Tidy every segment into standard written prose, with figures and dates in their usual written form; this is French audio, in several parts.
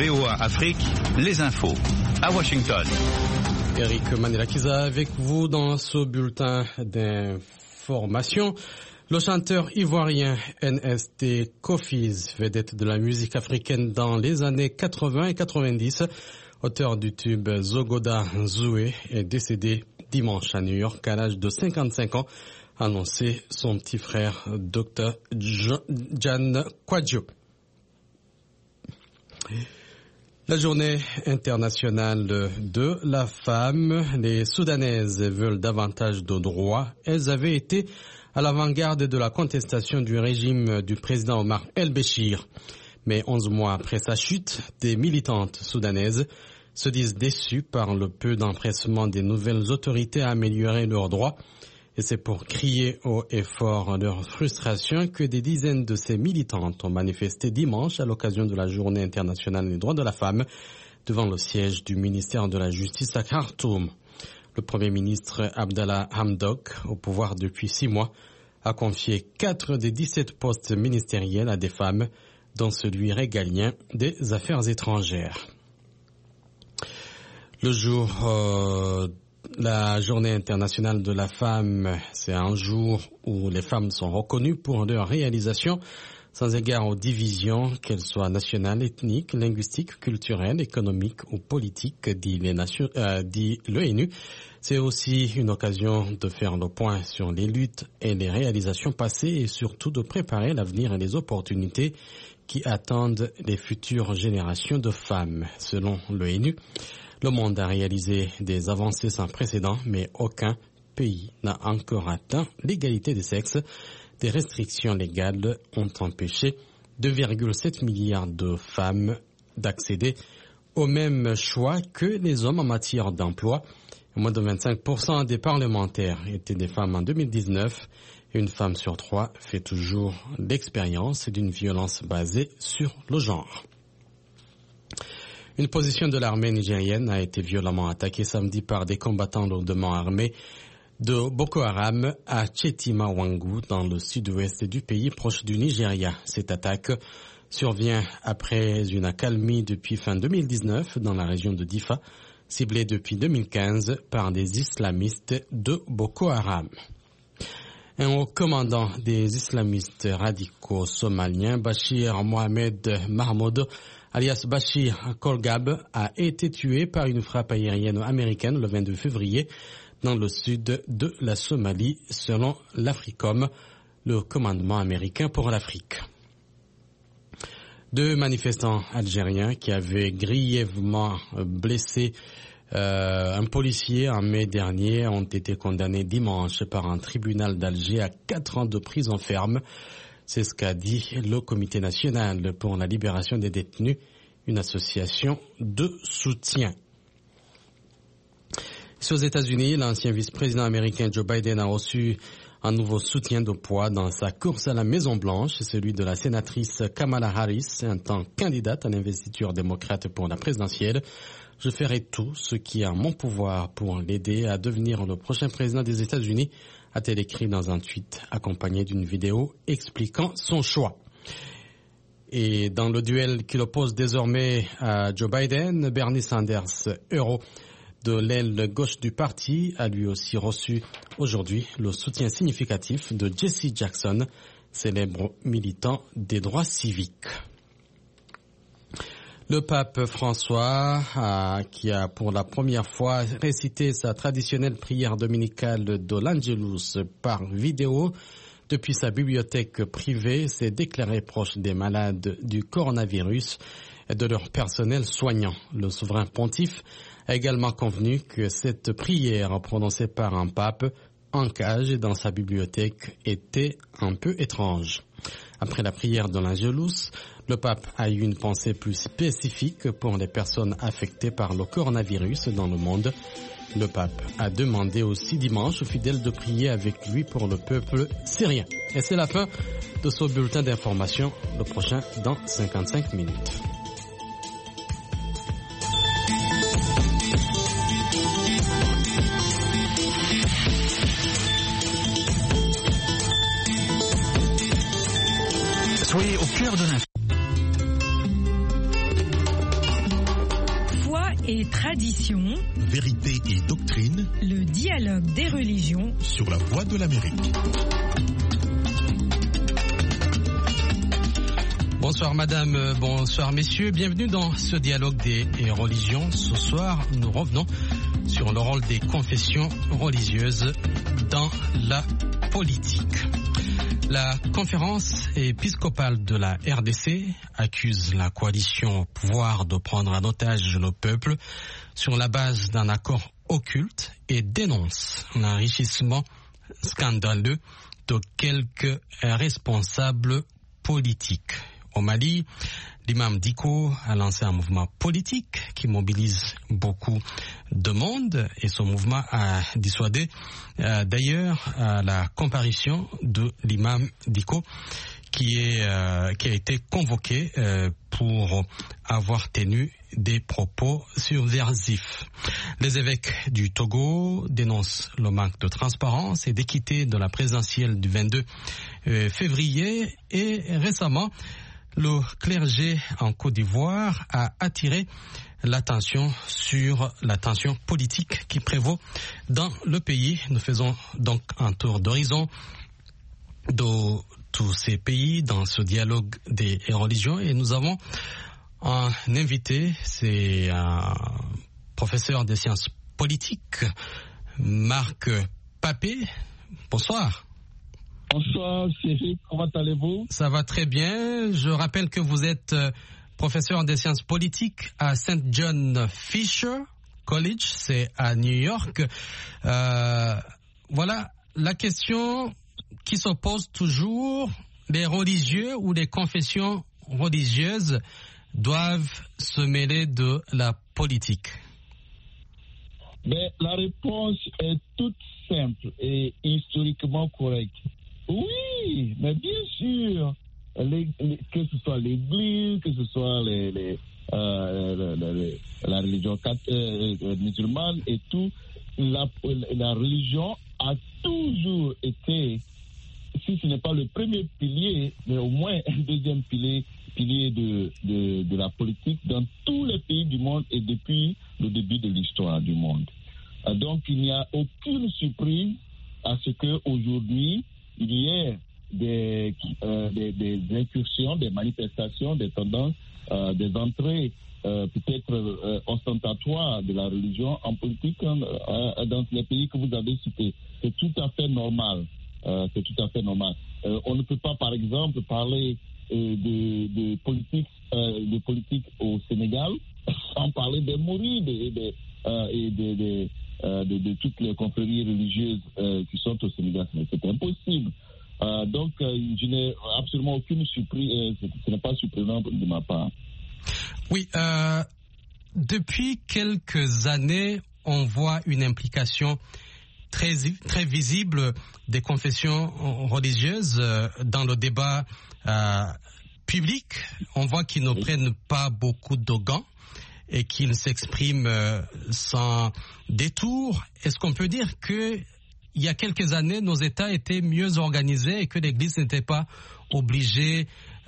VOA Afrique, les infos. À Washington. Eric Manelakiza avec vous dans ce bulletin d'information. Le chanteur ivoirien NST Kofiz, vedette de la musique africaine dans les années 80 et 90, auteur du tube Zogoda Zoué, est décédé dimanche à New York à l'âge de 55 ans, a annoncé son petit frère Dr. Jan Kwadjo. La journée internationale de la femme, les Soudanaises veulent davantage de droits. Elles avaient été à l'avant-garde de la contestation du régime du président Omar el-Béchir. Mais 11 mois après sa chute, des militantes soudanaises se disent déçues par le peu d'empressement des nouvelles autorités à améliorer leurs droits. Et c'est pour crier haut et fort leur frustration que des dizaines de ces militantes ont manifesté dimanche à l'occasion de la Journée internationale des droits de la femme devant le siège du ministère de la Justice à Khartoum. Le Premier ministre Abdallah Hamdok, au pouvoir depuis 6 mois, a confié 4 des 17 postes ministériels à des femmes, dont celui régalien des affaires étrangères. La journée internationale de la femme, c'est un jour où les femmes sont reconnues pour leur réalisation, sans égard aux divisions, qu'elles soient nationales, ethniques, linguistiques, culturelles, économiques ou politiques, dit l'ONU. C'est aussi une occasion de faire le point sur les luttes et les réalisations passées et surtout de préparer l'avenir et les opportunités qui attendent les futures générations de femmes. Selon l'ONU, le monde a réalisé des avancées sans précédent, mais aucun pays n'a encore atteint l'égalité des sexes. Des restrictions légales ont empêché 2,7 milliards de femmes d'accéder au même choix que les hommes en matière d'emploi. Moins de 25% des parlementaires étaient des femmes en 2019. Une femme sur 3 fait toujours l'expérience d'une violence basée sur le genre. Une position de l'armée nigérienne a été violemment attaquée samedi par des combattants lourdement armés de Boko Haram à Chetima-Wangu, dans le sud-ouest du pays, proche du Nigeria. Cette attaque survient après une accalmie depuis fin 2019 dans la région de Difa, ciblée depuis 2015 par des islamistes de Boko Haram. Un haut commandant des islamistes radicaux somaliens, Bachir Mohamed Mahmoud, alias Bachir Kolgab, a été tué par une frappe aérienne américaine le 22 février dans le sud de la Somalie, selon l'Africom, le commandement américain pour l'Afrique. 2 manifestants algériens qui avaient grièvement blessé un policier en mai dernier ont été condamnés dimanche par un tribunal d'Alger à 4 ans de prison ferme. C'est ce qu'a dit le Comité national pour la libération des détenus, une association de soutien. Aux États-Unis, l'ancien vice-président américain Joe Biden a reçu un nouveau soutien de poids dans sa course à la Maison-Blanche, celui de la sénatrice Kamala Harris, en tant que candidate à l'investiture démocrate pour la présidentielle. Je ferai tout ce qui est en mon pouvoir pour l'aider à devenir le prochain président des États-Unis, a-t-elle écrit dans un tweet accompagné d'une vidéo expliquant son choix. Et dans le duel qui l'oppose désormais à Joe Biden, Bernie Sanders, héros de l'aile gauche du parti, a lui aussi reçu aujourd'hui le soutien significatif de Jesse Jackson, célèbre militant des droits civiques. Le pape François, qui a pour la première fois récité sa traditionnelle prière dominicale de l'Angelus par vidéo depuis sa bibliothèque privée, s'est déclaré proche des malades du coronavirus et de leur personnel soignant. Le souverain pontife a également convenu que cette prière prononcée par un pape en cage dans sa bibliothèque était un peu étrange. Après la prière de l'Angelus, le pape a eu une pensée plus spécifique pour les personnes affectées par le coronavirus dans le monde. Le pape a demandé aussi dimanche aux fidèles de prier avec lui pour le peuple syrien. Et c'est la fin de ce bulletin d'information, le prochain dans 55 minutes. Soyez au cœur de l'info. et tradition, vérité et doctrine, le dialogue des religions sur la Voix de l'Amérique. Bonsoir madame, bonsoir messieurs, bienvenue dans ce dialogue des religions. Ce soir, nous revenons sur le rôle des confessions religieuses dans la politique. La conférence épiscopale de la RDC accuse la coalition au pouvoir de prendre en otage nos peuples sur la base d'un accord occulte et dénonce l'enrichissement scandaleux de quelques responsables politiques. Au Mali, l'imam Dicko a lancé un mouvement politique qui mobilise beaucoup de monde et son mouvement a dissuadé d'ailleurs la comparution de l'imam Dicko qui a été convoqué pour avoir tenu des propos subversifs. Les évêques du Togo dénoncent le manque de transparence et d'équité de la présidentielle du 22 février et récemment, le clergé en Côte d'Ivoire a attiré l'attention sur la tension politique qui prévaut dans le pays. Nous faisons donc un tour d'horizon de tous ces pays dans ce dialogue des religions et nous avons un invité, c'est un professeur des sciences politiques, Marc Papé. Bonsoir. Bonsoir Cyril, comment allez-vous? Ça va très bien. Je rappelle que vous êtes professeur des sciences politiques à St. John Fisher College, c'est à New York. Voilà la question qui se pose toujours, les religieux ou les confessions religieuses doivent se mêler de la politique? Mais la réponse est toute simple et historiquement correcte. Oui, mais bien sûr, que ce soit l'Église, que ce soit la religion musulmane et tout, la religion a toujours été, si ce n'est pas le premier pilier, mais au moins un deuxième pilier de la politique dans tous les pays du monde et depuis le début de l'histoire du monde. Donc il n'y a aucune surprise à ce qu'aujourd'hui, il y ait des incursions, des manifestations, des tendances, des entrées peut-être ostentatoires de la religion en politique dans les pays que vous avez cités. C'est tout à fait normal. C'est tout à fait normal. On ne peut pas, par exemple, parler de politique au Sénégal sans parler des mourides et de toutes les confréries religieuses qui sont au Sénégal. C'est impossible. Donc, je n'ai absolument aucune surprise. Ce n'est pas surprenant de ma part. Oui. Depuis quelques années, on voit une implication très visible des confessions religieuses dans le débat public. On voit qu'ils ne prennent pas beaucoup de gants et qu'ils s'expriment sans détour. Est-ce qu'on peut dire que il y a quelques années, nos États étaient mieux organisés et que l'Église n'était pas obligée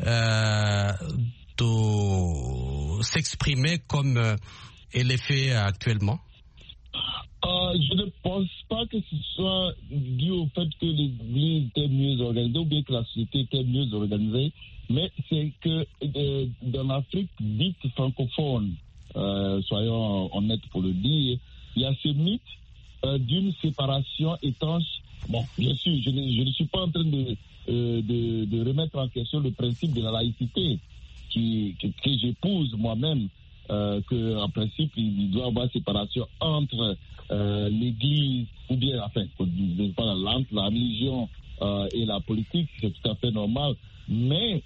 de s'exprimer comme elle est fait actuellement? Je ne pense pas que ce soit dû au fait que l'Église était mieux organisée ou bien que la société était mieux organisée, mais c'est que dans l'Afrique dite francophone, soyons honnêtes pour le dire, il y a ce mythe d'une séparation étanche. Bon, bien sûr, je ne suis pas en train de remettre en question le principe de la laïcité que j'épouse moi-même, qu'en principe, il doit y avoir séparation entre l'Église, ou bien, enfin, entre la religion et la politique, c'est tout à fait normal. Mais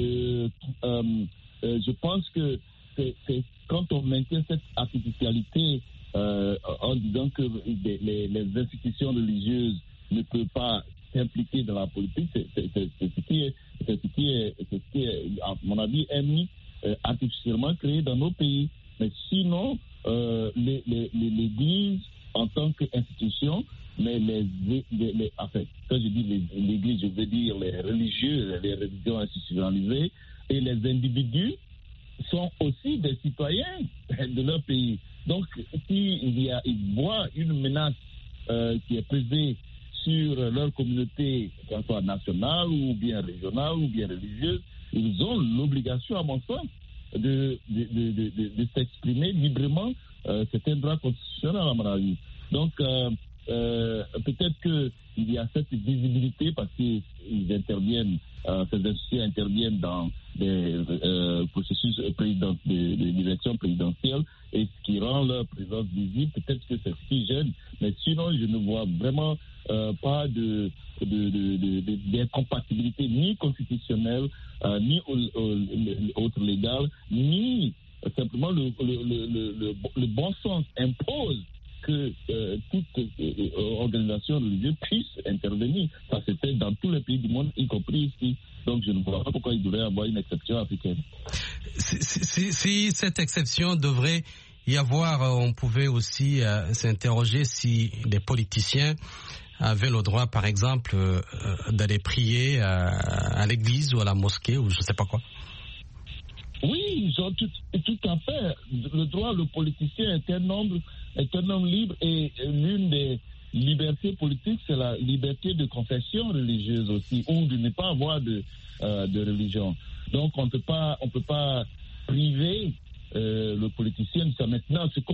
je pense que c'est quand on maintient cette artificialité en disant que les institutions religieuses ne peuvent pas s'impliquer dans la politique, c'est ce qui est, à mon avis, un mythe artificiellement créé dans nos pays. Mais sinon, l'Église, en tant qu'institution, mais enfin, quand je dis l'Église, je veux dire les religieux, les religions institutionnalisées, et les individus sont aussi des citoyens de leur pays. Donc, s'ils voient une menace qui est pesée sur leur communauté, qu'elle soit nationale ou bien régionale ou bien religieuse, ils ont l'obligation, à mon sens, de s'exprimer librement. C'est un droit constitutionnel, à mon avis. Donc, peut-être qu'il y a cette visibilité parce qu'ils interviennent, ces institutions interviennent dans des processus d'élection présidentielle, et ce qui rend leur présence visible. Peut-être que c'est ce qui gêne, mais sinon, je ne vois vraiment pas d'incompatibilité ni constitutionnelle, ni autre légale, ni simplement le bon sens impose que toute organisation religieuse puisse intervenir. Ça se fait dans tous les pays du monde, y compris ici. Donc je ne vois pas pourquoi il devrait y avoir une exception africaine. Si cette exception devrait y avoir, on pouvait aussi s'interroger si les politiciens avaient le droit, par exemple, d'aller prier à l'église ou à la mosquée ou je ne sais pas quoi. Oui, ils ont tout à fait le droit. Le politicien est un homme libre, et l'une des libertés politiques, c'est la liberté de confession religieuse aussi, ou de ne pas avoir de religion. Donc on peut pas priver le politicien de ça. Maintenant, ce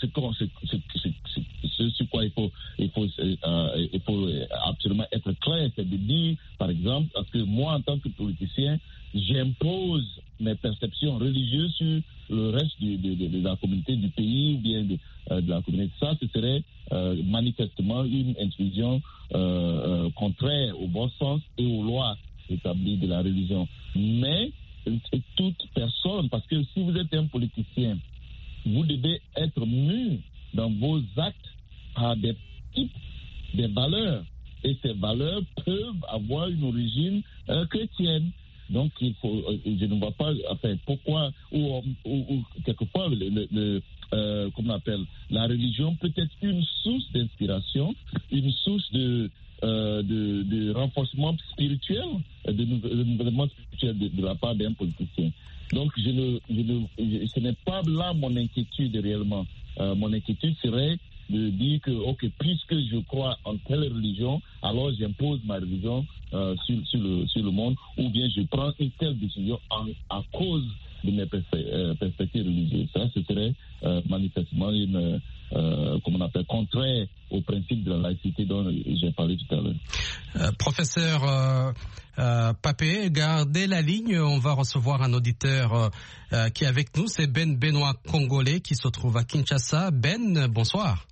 sur quoi il faut absolument être clair, c'est de dire, par exemple, parce que moi, en tant que politicien, j'impose mes perceptions religieuses sur le reste de la communauté du pays ou bien de la communauté. Ça, ce serait manifestement une intrusion contraire au bon sens et aux lois établies de la religion. Mais toute personne, parce que si vous êtes un politicien, vous devez être mu dans vos actes par des types, des valeurs. Et ces valeurs peuvent avoir une origine chrétienne. Donc, je ne vois pas, enfin, pourquoi, ou quelquefois, comment on appelle, la religion peut être une source d'inspiration, une source de renforcement spirituel, de renouvellement spirituel de la part d'un politicien. Donc, ce n'est pas là mon inquiétude réellement. Mon inquiétude serait de dire que, ok, puisque je crois en telle religion, alors j'impose ma religion sur le monde, ou bien je prends une telle décision à cause de mes perspectives religieuses. Ça, ce serait manifestement comme on appelle, contraire au principe de la laïcité dont j'ai parlé tout à l'heure. Professeur Papé, gardez la ligne, on va recevoir un auditeur qui est avec nous, c'est Ben Benoît Congolais qui se trouve à Kinshasa. Ben, bonsoir.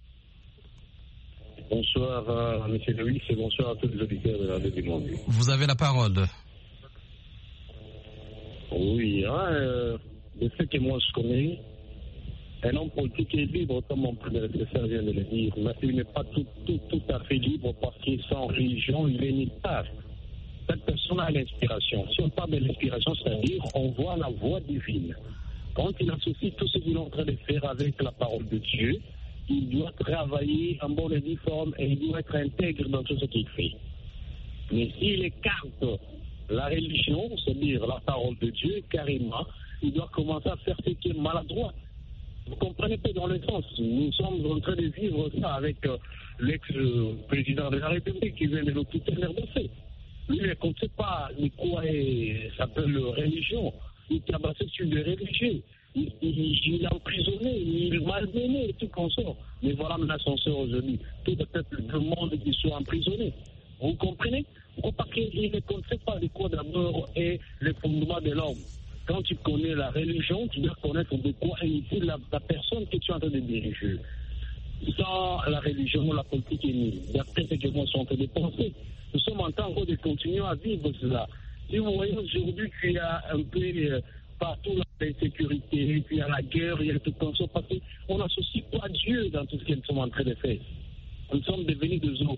Bonsoir M. Louis et bonsoir à tous les auditeurs de la Radio du Monde. Vous avez la parole. Oui, de ce que moi je connais, un homme politique est libre, comme mon prédécesseur vient de le dire, mais il n'est pas tout à fait libre parce qu'il est sans religion, il est nulle part. Cette personne a l'inspiration. Si on parle de l'inspiration, c'est-à-dire on voit la voix divine. Quand il associe tout ce qu'il est en train de faire avec la parole de Dieu, il doit travailler en bonne et due forme et il doit être intègre dans tout ce qu'il fait. Mais s'il écarte la religion, c'est-à-dire la parole de Dieu, carrément, il doit commencer à faire ce qui est maladroit. Vous comprenez pas dans le sens. Nous sommes en train de vivre ça avec l'ex-président de la République qui vient de nous quitter l'RDC. Lui, il ne connaît pas ni quoi s'appelle religion. Il tabassait sur les religieux. Il a emprisonné, il malmené et tout comme ça. Mais voilà maintenant son sort aujourd'hui. Tout le peuple du monde qui soit emprisonné. Vous comprenez? Parce qu'il ne connaît pas de quoi d'abord est le fondement de l'homme. Quand tu connais la religion, tu dois connaître de quoi est utile la personne que tu es en train de diriger. Sans la religion, la politique est nulle. D'après ce que moi je suis en train de penser, nous sommes en train de continuer à vivre cela. Si vous voyez aujourd'hui qu'il y a un peu partout l'insécurité, puis il y a la guerre, il y a tout comme ça, parce qu'on n'associe pas Dieu dans tout ce que nous sommes en train de faire. Nous sommes devenus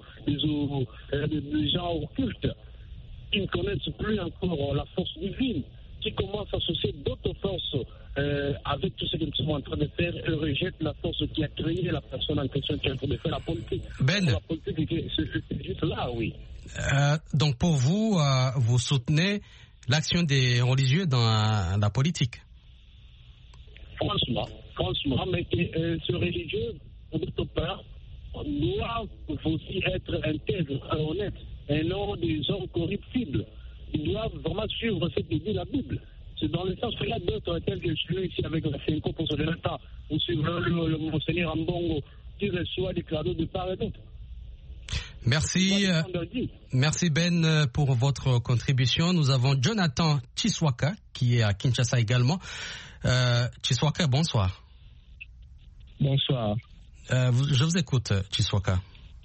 des gens occultes qui ne connaissent plus encore la force divine, qui commencent à associer d'autres forces avec tout ce que nous sommes en train de faire et rejettent la force qui a créé la personne en question qui est en train de faire la politique. Ben, la politique, c'est juste là, oui. Donc pour vous, vous soutenez l'action des religieux dans la politique? franchement, mais ce religieux, pour notre part, doit aussi être intègre, honnête, et non des hommes corruptibles. Ils doivent vraiment suivre ce que dit la Bible. C'est dans le sens qu'il y a d'autres tels que je suis ici avec la Senko pour ce temps, ou suivre le Monseigneur Ambongo, qui reçoit des cadeaux de part et d'autre. Merci, merci Ben pour votre contribution. Nous avons Jonathan Chiswaka qui est à Kinshasa également. Chiswaka, bonsoir. Bonsoir. Je vous écoute, Chiswaka.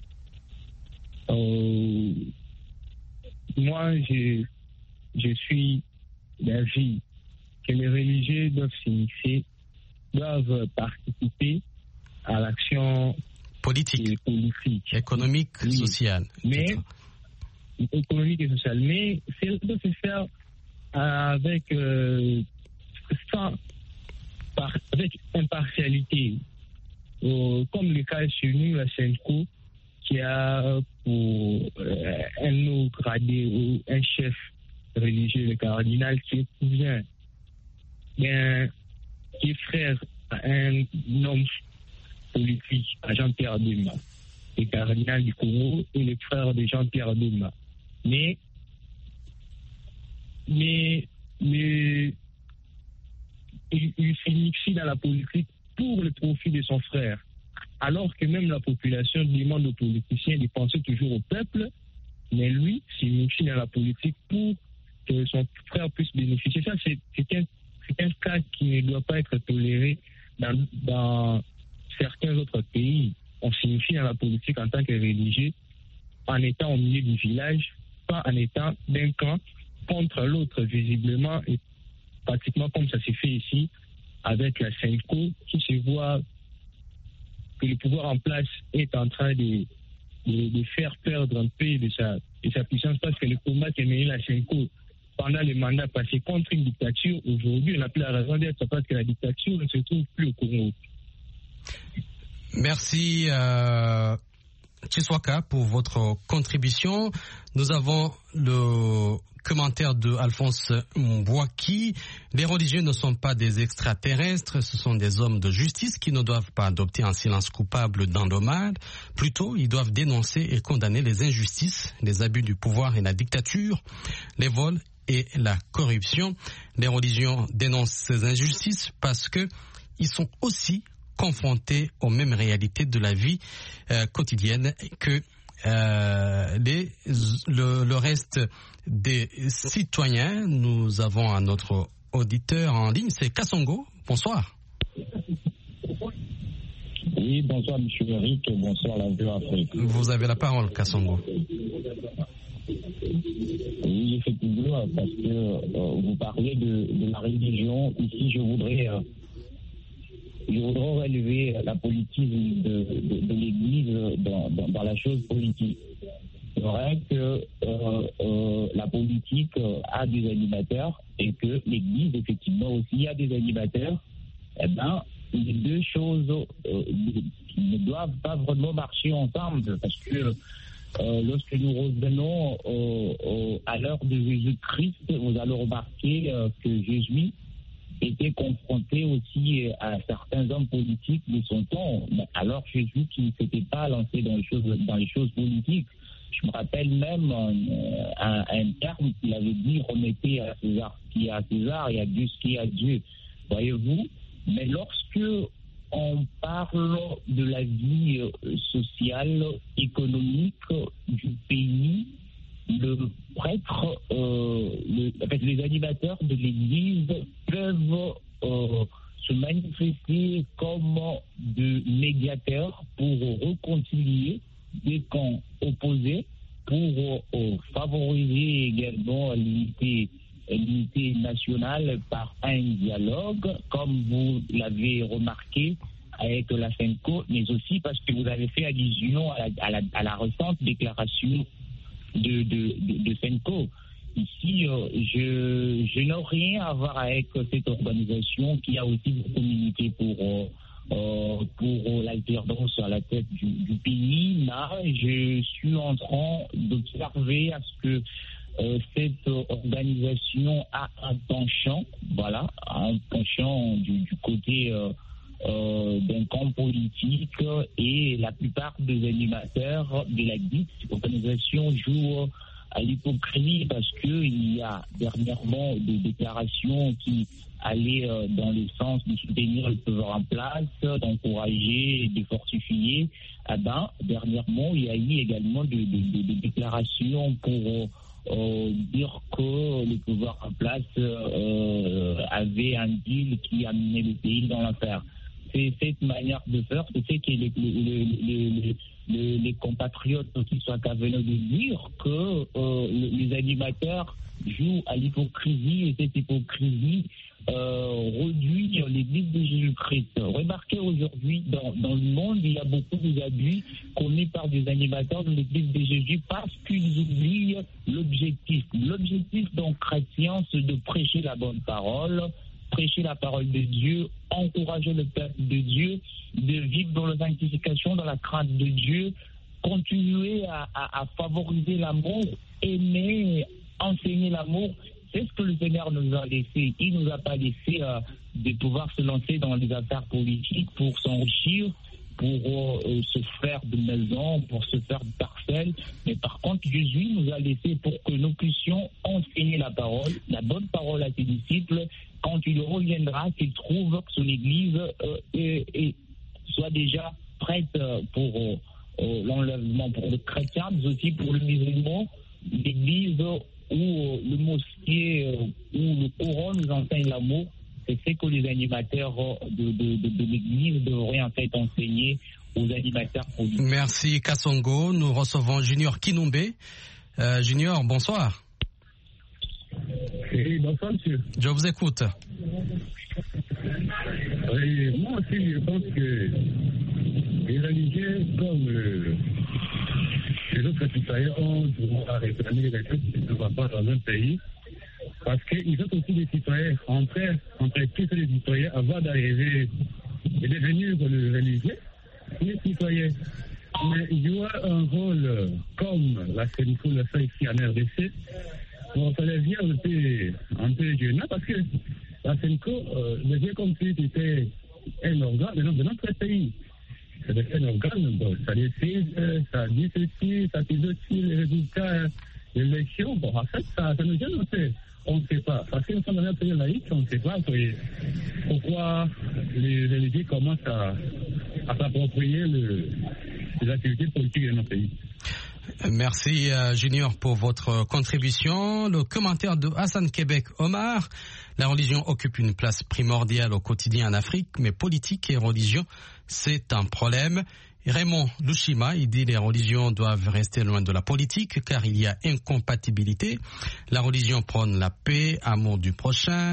Moi, je suis d'avis que les religieux doivent participer à l'action politique, économique, sociale. Mais économique et sociale. Mais ça doit se faire avec impartialité. Comme le cas chez nous, la Senko, qui a pour un haut gradé ou un chef religieux, le cardinal, qui est cousin, qui est frère à un homme politique, à Jean-Pierre Dema, le cardinal du Congo et le frère de Jean-Pierre Dema. Mais il s'initie dans la politique pour le profit de son frère. Alors que même la population demande aux politiciens de penser toujours au peuple, mais lui s'initie dans la politique pour que son frère puisse bénéficier. Ça, c'est un cas qui ne doit pas être toléré dans certains autres pays. On s'initie dans la politique en tant que religieux, en étant au milieu du village, pas en étant d'un camp contre l'autre, visiblement, et pratiquement comme ça s'est fait ici, avec la Senko, qui se voit que le pouvoir en place est en train de faire perdre un peu de sa puissance, parce que le combat qui a mené la Senko pendant le mandat passé contre une dictature, aujourd'hui, on n'a plus la raison d'être parce que la dictature ne se trouve plus au Congo. Merci Chiswaka pour votre contribution. Nous avons le commentaire de Alphonse Mbouaki. Les religieux ne sont pas des extraterrestres, ce sont des hommes de justice qui ne doivent pas adopter un silence coupable dans le mal. Plutôt, ils doivent dénoncer et condamner les injustices, les abus du pouvoir et la dictature, les vols et la corruption. Les religions dénoncent ces injustices parce que ils sont aussi confrontés aux mêmes réalités de la vie quotidienne que le reste des citoyens. Nous avons un autre auditeur en ligne, c'est Kassongo. Bonsoir. Oui, bonsoir M. Eric, bonsoir la Vue Afrique. Vous avez la parole, Kassongo. Oui, effectivement, parce que vous parlez de la religion. Ici, je voudrais relever la politique de l'Église dans la chose politique. C'est vrai que la politique a des animateurs et que l'Église, effectivement, aussi a des animateurs. Eh bien, les deux choses ne doivent pas vraiment marcher ensemble parce que lorsque nous revenons à l'heure de Jésus-Christ, vous allez remarquer que Jésus était confronté aussi à certains hommes politiques de son temps. Mais alors Jésus qui ne s'était pas lancé dans les choses politiques. Je me rappelle même un terme qu'il avait dit: remettez à César ce qui est à César et à Dieu ce qui est à Dieu. Voyez-vous? Mais lorsque on parle de la vie sociale, économique du pays, le prêtre, les animateurs de l'Église peuvent se manifester comme de médiateurs pour réconcilier des camps opposés, pour favoriser également l'unité nationale par un dialogue, comme vous l'avez remarqué avec la Senko, mais aussi parce que vous avez fait allusion à la récente déclaration de Senko. Ici, je n'ai rien à voir avec cette organisation qui a aussi communiqué pour l'alternance à la tête du pays. Là, je suis en train d'observer à ce que cette organisation a un penchant, du côté d'un camp politique, et la plupart des animateurs de la dite organisation jouent à l'hypocrisie parce qu'il y a dernièrement des déclarations qui allaient dans le sens de soutenir le pouvoir en place, d'encourager, de fortifier. Dernièrement, il y a eu également des déclarations pour dire que le pouvoir en place avait un deal qui amenait le pays dans l'affaire. C'est cette manière de faire, c'est ce que les compatriotes qui sont venus de dire que les animateurs jouent à l'hypocrisie, et cette hypocrisie réduit l'Église de Jésus-Christ. Remarquez aujourd'hui, dans le monde, il y a beaucoup d'abus commis par des animateurs de l'Église de Jésus parce qu'ils oublient l'objectif. L'objectif d'un chrétien, c'est de prêcher la bonne parole, prêcher la parole de Dieu, encourager le peuple de Dieu, de vivre dans la sanctification, dans la crainte de Dieu, continuer à favoriser l'amour, aimer, enseigner l'amour. C'est ce que le Seigneur nous a laissé. Il ne nous a pas laissé de pouvoir se lancer dans les affaires politiques pour s'enrichir, pour se faire de maisons, pour se faire de parcelles. Mais par contre, Jésus nous a laissé pour que nous puissions enseigner la parole, la bonne parole à ses disciples, quand il reviendra, qu'il trouve que son Église soit déjà prête pour l'enlèvement pour le chrétien, mais aussi pour le musulman. L'Église où le mosquée où le Coran nous enseigne l'amour, c'est ce que les animateurs de l'Église devraient en fait enseigner aux animateurs politiques. Merci Kassongo. Nous recevons Junior Kinumbe. Junior, bonsoir. Oui, bonsoir monsieur. Je vous écoute. Oui, moi aussi je pense que les religieux comme les autres citoyens ont droit à réclamer les choses qui ne vont pas dans un pays, parce qu'ils sont aussi des citoyens. Entre tous les citoyens, avant d'arriver et devenir le religieux, les citoyens. Mais il y aura un rôle comme la Sénico le fait ici en RDC. Bon, ça devient un peu gênant parce que la Sénico devient comme si c'était un organe de notre pays. C'est un organe, bon, ça décide, ça dit ceci, ça dit aussi les résultats de l'élection. Bon, en fait, ça nous gêne un peu. On ne sait pas. Parce que nous sommes dans un pays laïque, on ne sait pas pourquoi les religieux commencent à s'approprier les activités politiques de notre pays. Merci Junior pour votre contribution. Le commentaire de Hassan Québec Omar. La religion occupe une place primordiale au quotidien en Afrique, mais politique et religion, c'est un problème. Raymond Lushima, il dit les religions doivent rester loin de la politique car il y a incompatibilité. La religion prône la paix, amour du prochain,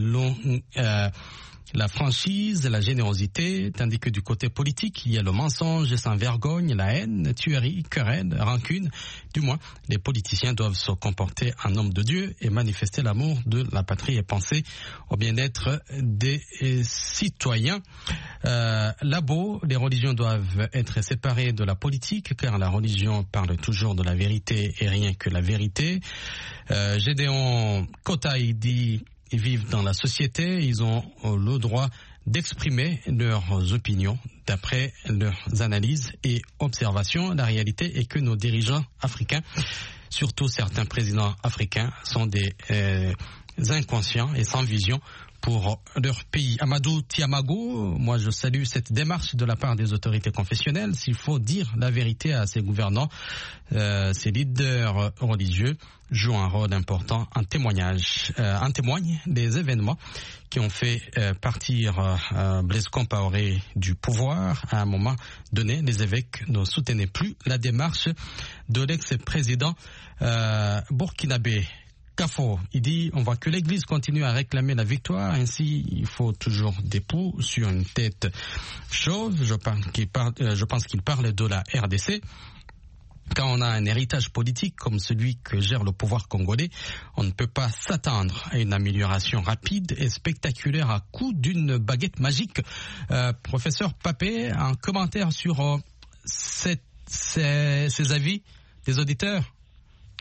la franchise, la générosité, tandis que du côté politique, il y a le mensonge sans vergogne, la haine, tuerie, querelle, rancune. Du moins, les politiciens doivent se comporter en homme de Dieu et manifester l'amour de la patrie et penser au bien-être des citoyens. Labo, les religions doivent être séparées de la politique car la religion parle toujours de la vérité et rien que la vérité. Gédéon Kotaï dit ils vivent dans la société, ils ont le droit d'exprimer leurs opinions d'après leurs analyses et observations. La réalité est que nos dirigeants africains, surtout certains présidents africains, sont des inconscients et sans vision pour leur pays. Amadou Tiamago, moi je salue cette démarche de la part des autorités confessionnelles. S'il faut dire la vérité à ces gouvernants, ces leaders religieux jouent un rôle important en témoignent des événements qui ont fait partir Blaise Compaoré du pouvoir. À un moment donné, les évêques ne soutenaient plus la démarche de l'ex-président burkinabé. Kafo, il dit on voit que l'Église continue à réclamer la victoire, ainsi il faut toujours des poux sur une tête chauve. Je pense qu'il parle de la RDC. Quand on a un héritage politique comme celui que gère le pouvoir congolais, on ne peut pas s'attendre à une amélioration rapide et spectaculaire à coup d'une baguette magique. Professeur Papé, un commentaire sur ces avis des auditeurs?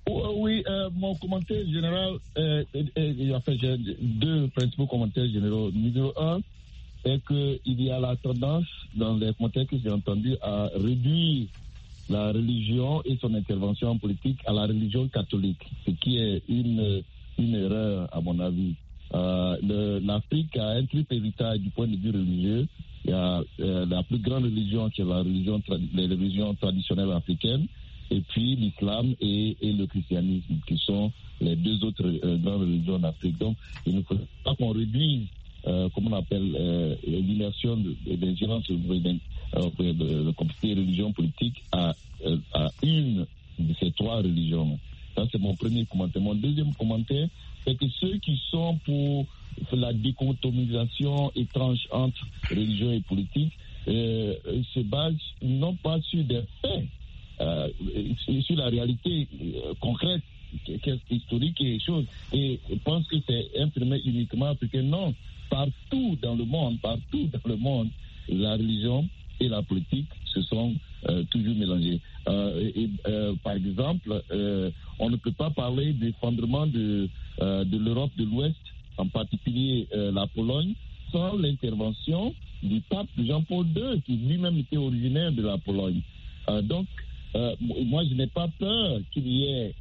Oui, mon commentaire général, j'ai deux principaux commentaires généraux. Numéro un est qu'il y a la tendance, dans les commentaires que j'ai entendus, à réduire la religion et son intervention politique à la religion catholique, ce qui est une erreur à mon avis. L'Afrique a un triple héritage du point de vue religieux. Il y a la plus grande religion qui est les religions traditionnelles africaines, et puis l'islam et le christianisme, qui sont les deux autres grandes religions d'Afrique. Donc, il ne faut pas qu'on réduise, comme on appelle, l'immersion d'ingérence de compétition religion politique à une de ces trois religions. Ça, c'est mon premier commentaire. Mon deuxième commentaire, c'est que ceux qui sont pour la dichotomisation étrange entre religion et politique se basent non pas sur des faits, sur la réalité concrète, historique et choses, et pensent que c'est un phénomène uniquement africain. Non, partout dans le monde, la religion et la politique se sont toujours mélangées. Par exemple, on ne peut pas parler d'effondrement de l'Europe de l'Ouest, en particulier la Pologne, sans l'intervention du pape Jean-Paul II, qui lui-même était originaire de la Pologne. Donc, moi, je n'ai pas peur qu'il y ait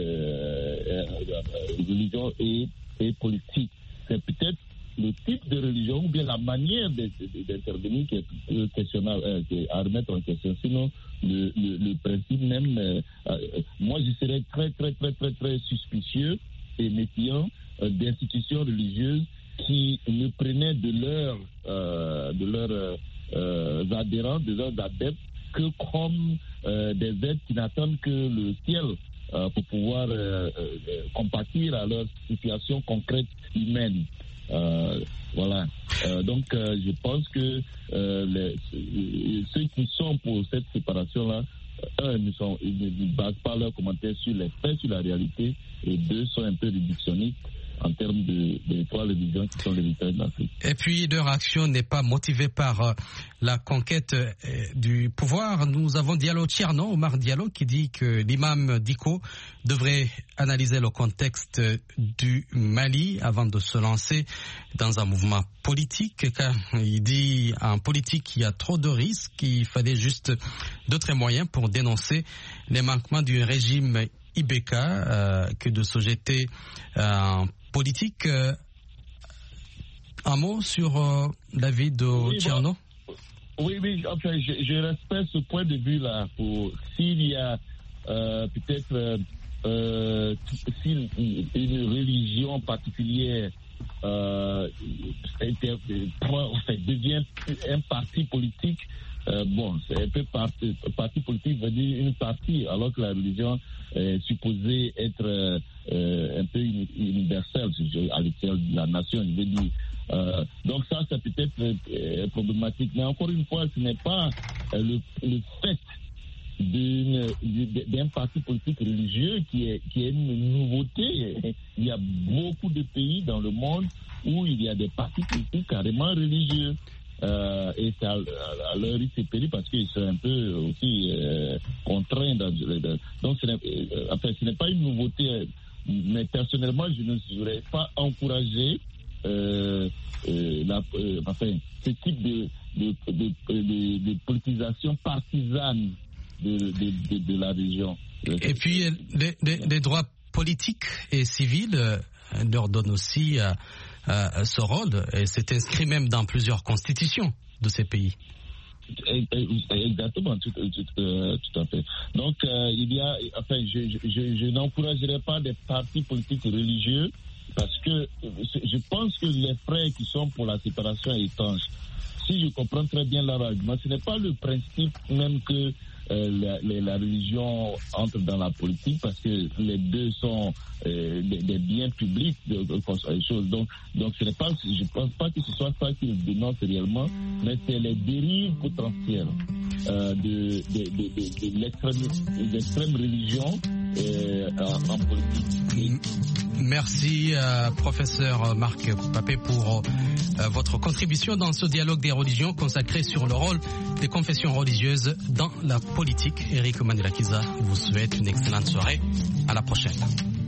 religion et politique. C'est peut-être le type de religion ou bien la manière d'intervenir qui est questionnable, à remettre en question. Sinon, le principe même, moi, je serais très, très, très, très, très suspicieux et méfiant d'institutions religieuses qui ne prenaient de leurs adhérents, de leurs adeptes, que comme des êtres qui n'attendent que le ciel pour pouvoir compatir à leur situation concrète humaine. Voilà. Donc, je pense que ceux qui sont pour cette séparation-là, ils ne basent pas leurs commentaires sur les faits, sur la réalité, et deux sont un peu réductionnistes en termes de trois religions qui sont l'héritage de l'Afrique. Et puis, leur action n'est pas motivée par la conquête du pouvoir. Nous avons Diallo Tierno, Omar Diallo, qui dit que l'imam Dicko devrait analyser le contexte du Mali avant de se lancer dans un mouvement politique, car il dit en politique il y a trop de risques, il fallait juste d'autres moyens pour dénoncer les manquements du régime Ibeka que de se jeter en politique. Un mot sur l'avis de Tierno? Oui, enfin, je respecte ce point de vue-là. S'il y a peut-être si une religion particulière devient un parti politique, c'est un peu parti politique veut dire une partie, alors que la religion est supposée être un peu universelle à l'échelle de la nation, je veux dire. Donc ça peut être problématique. Mais encore une fois, ce n'est pas le fait d'un parti politique religieux qui est une nouveauté. Il y a beaucoup de pays dans le monde où il y a des partis politiques carrément religieux. Et c'est à leur risque et péril parce qu'ils sont un peu aussi contraints. Donc ce n'est pas une nouveauté. Mais personnellement, je ne serais pas encouragé ce type de politisation partisane de la région. Et puis, les droits politiques et civils leur donnent aussi ce rôle, et c'est inscrit même dans plusieurs constitutions de ces pays. Exactement, tout à fait. Donc, je n'encouragerais pas des partis politiques religieux parce que je pense que les frères qui sont pour la séparation étanche, si je comprends très bien leur argument, ce n'est pas le principe même que la religion entre dans la politique parce que les deux sont des biens publics de choses. Donc ce n'est pas, je pense pas que ce soit ça qu'ils dénoncent réellement, mais c'est les dérives potentielles de l'extrême religion en politique. Merci, professeur Marc Papé, pour votre contribution dans ce dialogue des religions consacré sur le rôle des confessions religieuses dans la politique. Eric Mandela Kiza vous souhaite une excellente soirée. À la prochaine.